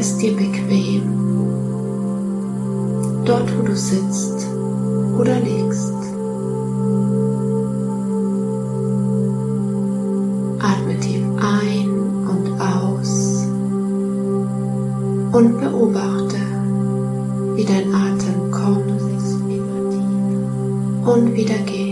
es dir bequem, dort wo du sitzt oder liegst. Atme tief ein und aus und beobachte, wie dein Atem kommt und wieder geht.